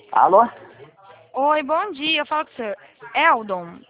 Alô? Oi, bom dia. Eu falo com o senhor Eldon.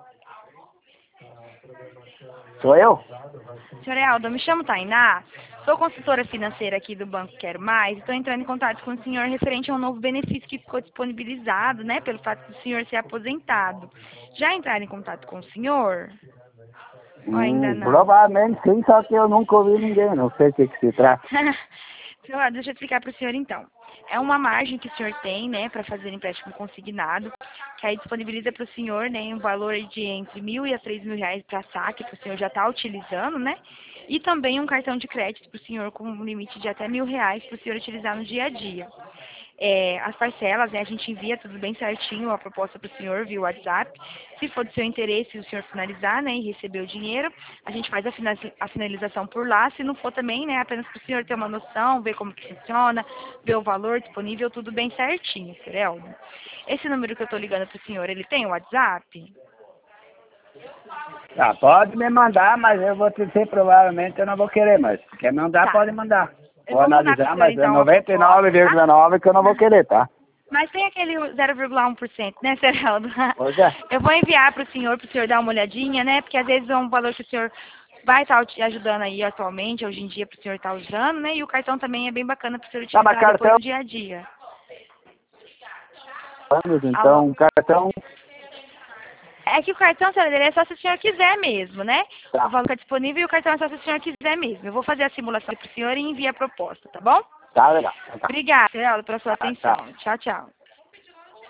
Sou eu? Senhor Eldon, me chamo Tainá. Sou consultora financeira aqui do Banco Quero Mais. Estou entrando em contato com o senhor referente a um novo benefício que ficou disponibilizado, né? Pelo fato do senhor ser aposentado. Já entraram em contato com o senhor? Ou ainda não? Provavelmente sim, só que eu nunca ouvi ninguém, não sei o que se trata. Senhor, deixa eu explicar para o senhor então. É uma margem que o senhor tem, né, para fazer empréstimo consignado, que aí disponibiliza para o senhor, né, um valor de entre R$ 1.000 e a R$ 3.000 para saque, que o senhor já está utilizando, né, e também um cartão de crédito para o senhor com um limite de até R$ 1.000 para o senhor utilizar no dia a dia. As parcelas, né, a gente envia tudo bem certinho, a proposta para o senhor via WhatsApp. Se for do seu interesse o senhor finalizar, né, e receber o dinheiro, a gente faz a finalização por lá. Se não for também, né, apenas para o senhor ter uma noção, ver como que funciona, ver o valor disponível, tudo bem certinho, senhor Eldo. Esse número que eu estou ligando para o senhor, ele tem o WhatsApp? Ah, pode me mandar, mas eu vou te dizer, provavelmente eu não vou querer, mas quer mandar, Tá. pode mandar. Eu Vou vou mandar para o analisar, senhor, mas é então, a proposta, tá? 99,9 que eu não vou querer, tá? Mas tem aquele 0,1%, né, Sereldo? Pois é. Eu vou enviar para o senhor dar uma olhadinha, né? Porque às vezes é um valor que o senhor vai estar te ajudando aí atualmente, hoje em dia, para o senhor estar usando, né? E o cartão também é bem bacana para o senhor Tá, mas utilizar depois cartão, no dia a dia. Alô? então, cartão, É que o cartão, senhor, ele é só se o senhor quiser mesmo, né? O tá, valor está disponível e o cartão é só se o senhor quiser mesmo. Eu vou fazer a simulação para o senhor e enviar a proposta, tá bom? tá legal, tá, Obrigada, Sereldo, pela sua tá, atenção. tá. Tchau, tchau.